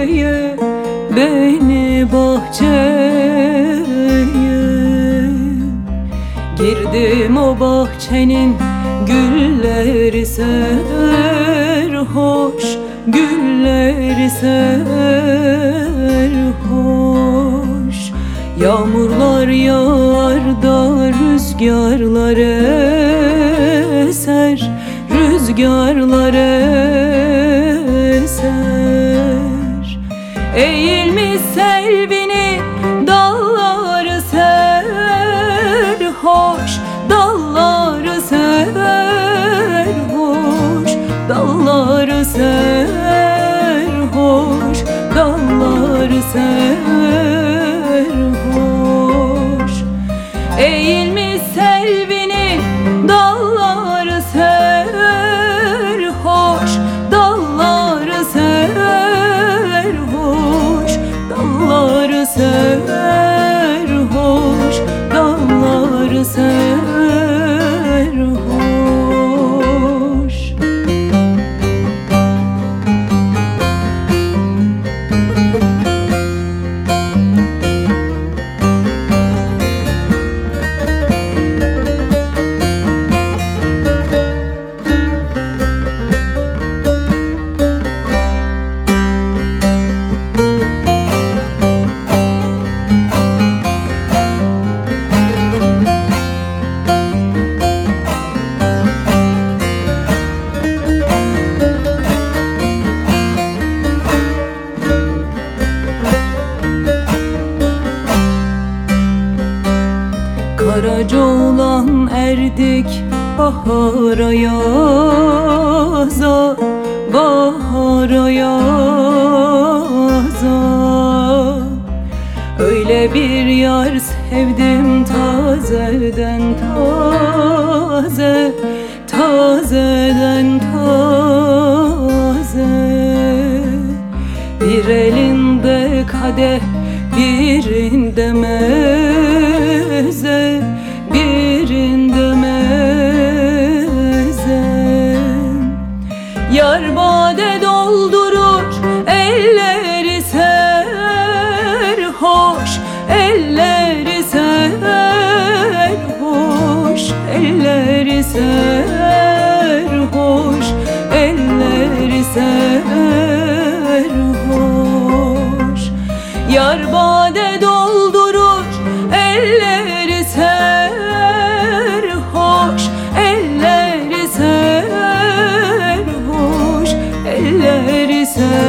bahçeye, beni bahçeye. Girdim o bahçenin gülleri serhoş, gülleri serhoş. Yağmurlar yağar da rüzgarlar eser, rüzgarlar eser. Eğilmiş selvini dalları serhoş, dalları serhoş, dalları serhoş, dalları serhoş. Eğilmiş selvini dalları serhoş, dalları serhoş, dalları serhoş, dalları serhoş. Karaca oğlan erdik bahara yaza, bahara yaza. Öyle bir yar sevdim tazeden taze, tazeden taze. Bir elinde kadeh, birinde meze, birinde meze. Yar bade doldurur, elleri serhoş, elleri serhoş, elleri serhoş, elleri serhoş. Yar bade doldurur, elleri serhoş, elleri serhoş, elleri serhoş.